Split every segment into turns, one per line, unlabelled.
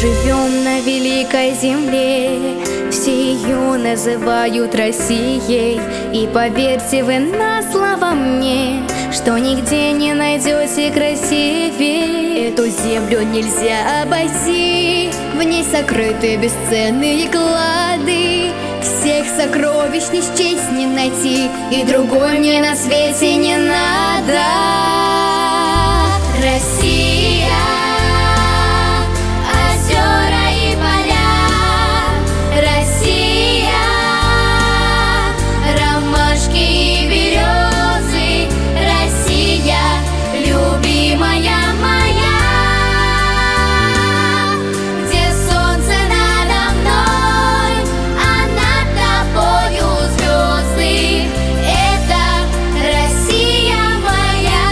живем на великой земле, все ее называют Россией. И поверьте вы на слово мне, что нигде не найдете красивее. Эту землю нельзя обойти, в ней сокрыты бесценные клады. Всех сокровищ не счесть, не найти, и другой мне на свете не надо. Россия, озера и поля, Россия, ромашки и березы, Россия, любимая моя, где солнце надо мной, а над тобою звезды. Это Россия моя.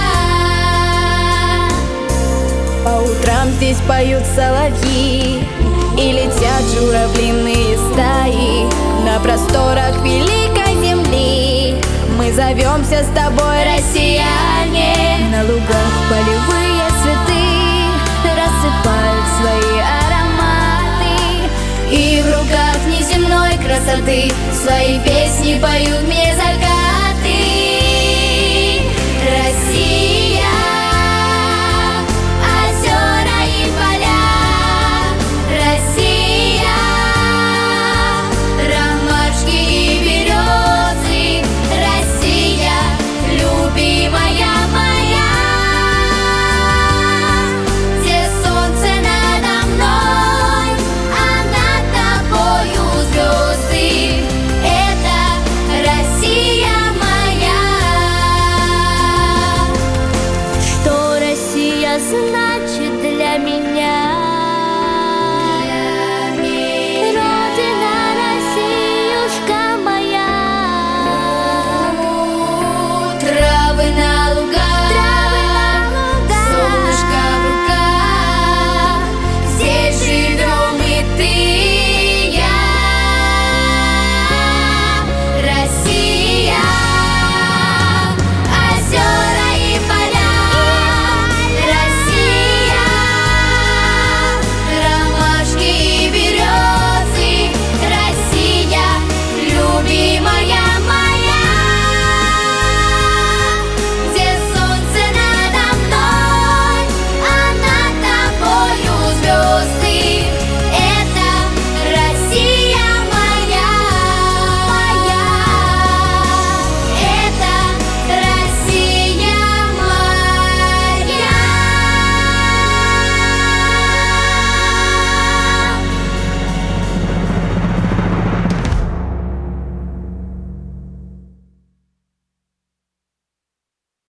По утрам здесь поют соловьи, и летят журавлиные стаи. На просторах великой земли мы зовемся с тобой, россияне. На лугах полевые цветы рассыпают свои ароматы, и в руках неземной красоты свои песни поют мне закаты.